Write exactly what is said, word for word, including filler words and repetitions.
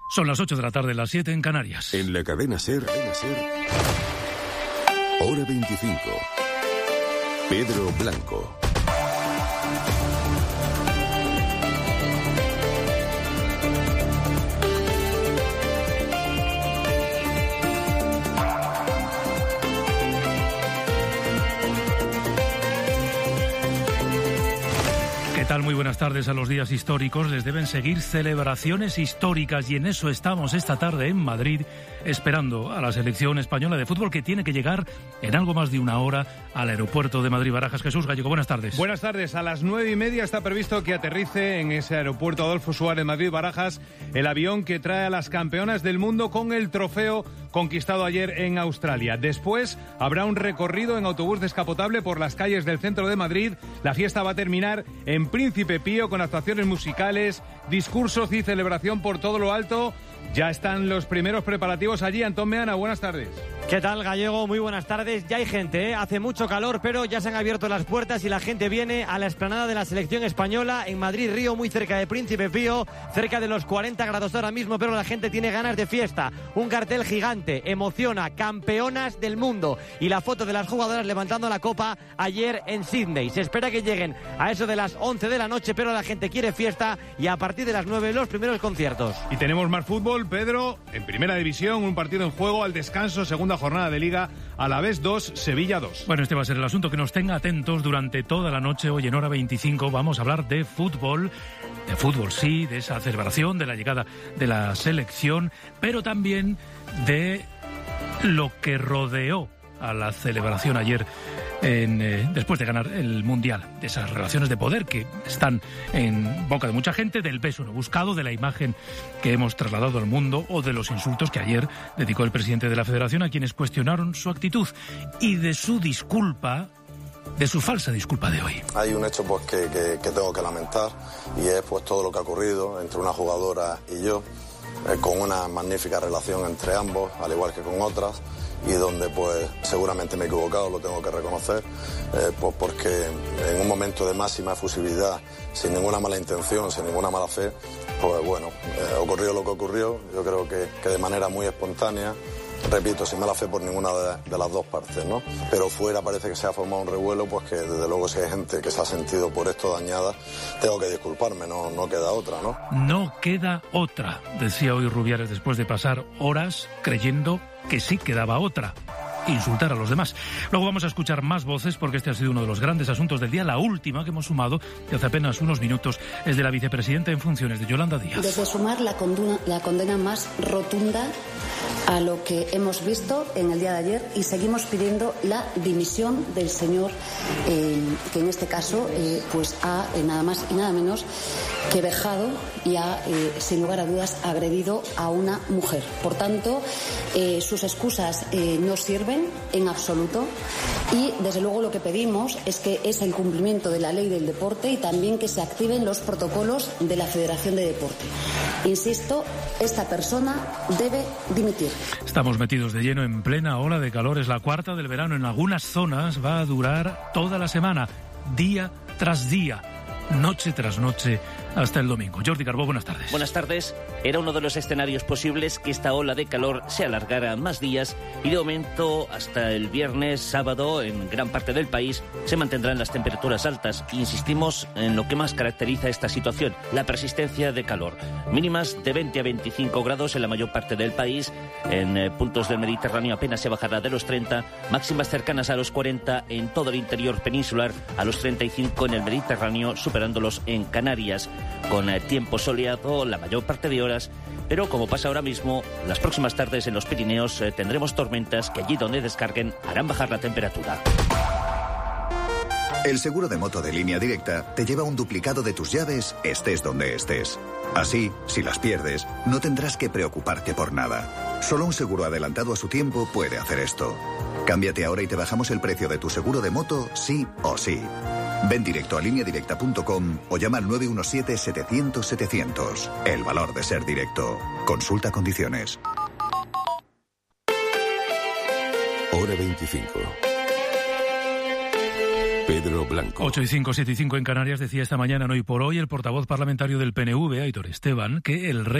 Son las ocho de la tarde, las siete en Canarias. En la cadena SER, cadena SER, Hora veinticinco. Pedro Blanco. ¿Qué tal? Muy buenas tardes. A los días históricos les deben seguir celebraciones históricas y en eso estamos esta tarde en Madrid esperando a la selección española de fútbol que tiene que llegar en algo más de una hora al aeropuerto de Madrid-Barajas. Jesús Gallego, buenas tardes. Buenas tardes. A las nueve y media está previsto que aterrice en ese aeropuerto Adolfo Suárez Madrid-Barajas el avión que trae a las campeonas del mundo con el trofeo conquistado ayer en Australia. Después habrá un recorrido en autobús descapotable por las calles del centro de Madrid. La fiesta va a terminar en Príncipe Pío con actuaciones musicales, discursos y celebración por todo lo alto. Ya están los primeros preparativos allí. Antón Meana, buenas tardes. ¿Qué tal, Gallego? Muy buenas tardes. Ya hay gente, ¿eh? Hace mucho calor, pero ya se han abierto las puertas y la gente viene a la explanada de la selección española en Madrid-Río, muy cerca de Príncipe Pío, cerca de los cuarenta grados ahora mismo, pero la gente tiene ganas de fiesta. Un cartel gigante, emociona, campeonas del mundo. Y la foto de las jugadoras levantando la copa ayer en Sydney. Se espera que lleguen a eso de las once de la noche, pero la gente quiere fiesta y a partir de las nueve los primeros conciertos. Y tenemos más fútbol, Pedro, en primera división, un partido en juego al descanso, segunda jornada de Liga, Alavés dos, Sevilla dos. Bueno, este va a ser el asunto que nos tenga atentos durante toda la noche. Hoy en Hora veinticinco vamos a hablar de fútbol, de fútbol sí, de esa celebración, de la llegada de la selección, pero también de lo que rodeó a la celebración ayer en, eh, después de ganar el Mundial, de esas relaciones de poder que están en boca de mucha gente, del beso no buscado, de la imagen que hemos trasladado al mundo o de los insultos que ayer dedicó el presidente de la Federación a quienes cuestionaron su actitud y de su disculpa, de su falsa disculpa de hoy. Hay un hecho pues que, que, que tengo que lamentar y es pues todo lo que ha ocurrido entre una jugadora y yo, eh, con una magnífica relación entre ambos, al igual que con otras, y donde pues seguramente me he equivocado, lo tengo que reconocer, eh, pues porque en un momento de máxima efusividad, sin ninguna mala intención, sin ninguna mala fe, pues bueno, eh, ocurrió lo que ocurrió, yo creo que, que de manera muy espontánea, repito, sin mala fe por ninguna de, de las dos partes, ¿no? Pero fuera parece que se ha formado un revuelo, pues que desde luego si hay gente que se ha sentido por esto dañada, tengo que disculparme, no, no queda otra, ¿no? No queda otra, decía hoy Rubiales después de pasar horas creyendo que sí quedaba otra: insultar a los demás. Luego vamos a escuchar más voces porque este ha sido uno de los grandes asuntos del día. La última que hemos sumado de hace apenas unos minutos es de la vicepresidenta en funciones, de Yolanda Díaz. Desde sumar la condena, la condena más rotunda a lo que hemos visto en el día de ayer y seguimos pidiendo la dimisión del señor eh, que en este caso eh, pues ha eh, nada más y nada menos que vejado y ha eh, sin lugar a dudas agredido a una mujer. Por tanto, eh, sus excusas eh, no sirven en absoluto y desde luego lo que pedimos es que ese incumplimiento de la ley del deporte y también que se activen los protocolos de la Federación de Deporte. Insisto, esta persona debe dimitir. Estamos metidos de lleno en plena ola de calor. Es la cuarta del verano. En algunas zonas va a durar toda la semana, día tras día, noche tras noche, hasta el domingo. Jordi Carbó, buenas tardes. Buenas tardes. Era uno de los escenarios posibles que esta ola de calor se alargara más días y de momento hasta el viernes, sábado, en gran parte del país se mantendrán las temperaturas altas. Insistimos en lo que más caracteriza esta situación, la persistencia de calor. Mínimas de veinte a veinticinco grados en la mayor parte del país. En eh, puntos del Mediterráneo apenas se bajará de los treinta, máximas cercanas a los cuarenta en todo el interior peninsular, a los treinta y cinco en el Mediterráneo, superándolos en Canarias, con eh, tiempo soleado la mayor parte de horas, pero como pasa ahora mismo, las próximas tardes en los Pirineos eh, tendremos tormentas que allí donde descarguen harán bajar la temperatura. El seguro de moto de Línea Directa te lleva un duplicado de tus llaves, estés donde estés. Así, si las pierdes, no tendrás que preocuparte por nada. Solo un seguro adelantado a su tiempo puede hacer esto. Cámbiate ahora y te bajamos el precio de tu seguro de moto, sí o sí. Ven directo a línea directa punto com o llama al nueve uno siete, setecientos, setecientos. El valor de ser directo. Consulta condiciones. Hora veinticinco. Pedro Blanco. ocho y cinco, siete y cinco en Canarias. Decía esta mañana en Hoy por Hoy el portavoz parlamentario del P N V, Aitor Esteban, que el rey